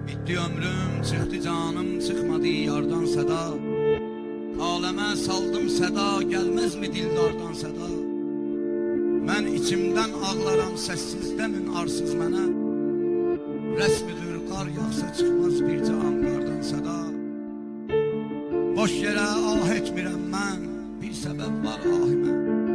Bitti ömrüm, çıxdı canım, çıxmadı yardan səda. Aləmə saldım səda, gəlməzmi dildardan səda? Mən içimdən ağlaram, səssizləmin arsız mənə. Rəsmidir, qar yağsa çıxmaz bircə anlardan səda. Boş yerə ah etmirəm mən, bir səbəb var ahimə.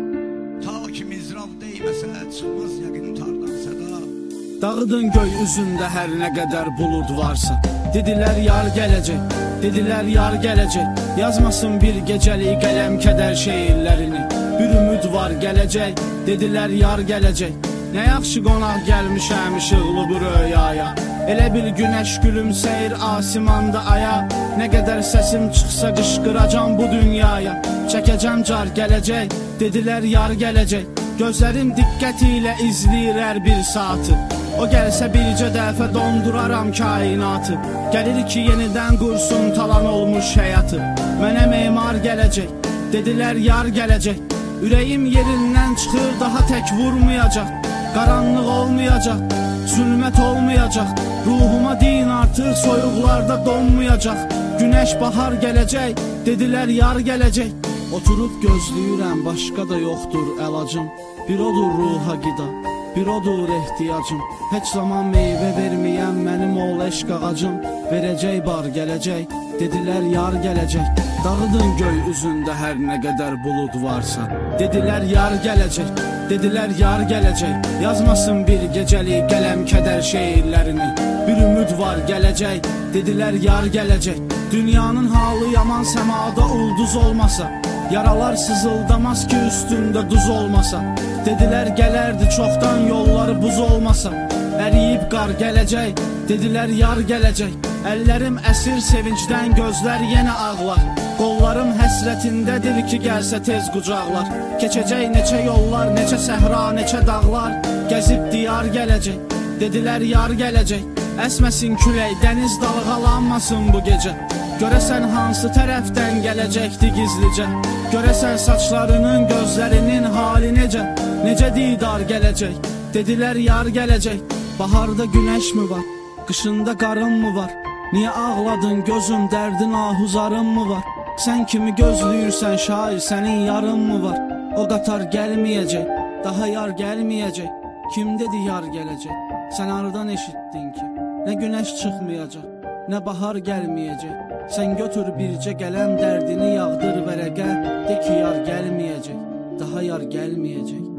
Ta ki mizrav deyməsə, çıxmaz yəqin tardan səda. Dağıdın göy üzündə hər nə qədər bulud varsa. Dedilər yar gələcək, dedilər yar gələcək. Yazmasın bir gecəlik qələm kədər şeirlərini. Bir ümid var gələcək, dedilər yar gələcək. Nə yaxşı qonaq gəlmişəm işıqlı bu röyaya. Elə bir günəş gülümsəyir asimanda aya. Nə qədər səsim çıxsa qışqıracam bu dünyaya. Çəkəcəm car gələcək, dedilər yar gələcək. Gözlərim diqqəti ilə izləyir hər bir saatı. O gəlsə bircə dəfə donduraram kainatı. Gəlir ki yenidən qursun talan olmuş həyatı. Mənə memar gələcək, dedilər yar gələcək. Ürəyim yerindən çıxır, daha tək vurmayacaq. Qaranlıq olmayacaq, zülmət olmayacaq. Ruhuma deyin artıq soyuqlarda donmayacaq. Günəş bahar gələcək, dedilər yar gələcək. Oturub gözləyirəm, başqa da yoxdur əlacım. Bir odur ruha qida, bir odur ehtiyacım. Heç zaman meyvə verməyən mənim ol eşq ağacım. Verəcək bar gələcək, dedilər yar gələcək. Dağıdın göy üzündə hər nə qədər bulud varsa. Dedilər yar gələcək, dedilər yar gələcək. Yazmasın bir gecəlik qələm kədər şeirlərini. Bir ümid var gələcək, dedilər yar gələcək. Dünyanın halı yaman səmada ulduz olmasa. Yaralar sızıldamaz ki üstündə duz olmasa. Dedilər gələrdi çoxdan yolları buz olmasa. Əriyib qar gələcək, dedilər yar gələcək. Əllərim əsir sevincdən, gözlər yenə ağlar. Qollarım həsrətindədir ki gəlsə tez qucaqlar. Keçəcək neçə yollar, neçə səhra, neçə dağlar. Gəzib diyar gələcək, dedilər yar gələcək. Əsməsin külək, dəniz dalğalanmasın bu gecə. Görəsən hansı tərəfdən gələcəkdi gizlicə. Görəsən saçlarının, gözlərinin hali necə. Necə didar gələcək, dedilər yar gələcək. Baharda günəş mi var, qışında qarın mı var? Niyə ağladın gözüm, dərdin ahuzarın mı var? Sən kimi gözləyirsən şair, sənin yarın mı var? O qatar gəlməyəcək, daha yar gəlməyəcək. Kim dedi yar gələcək? Sən aradan eşitdin ki, nə günəş çıxmayacaq, nə bahar gəlməyəcək. Sən götür bircə qələm, dərdini yağdır vərəqə. De ki yar gəlməyəcək, daha yar gəlməyəcək.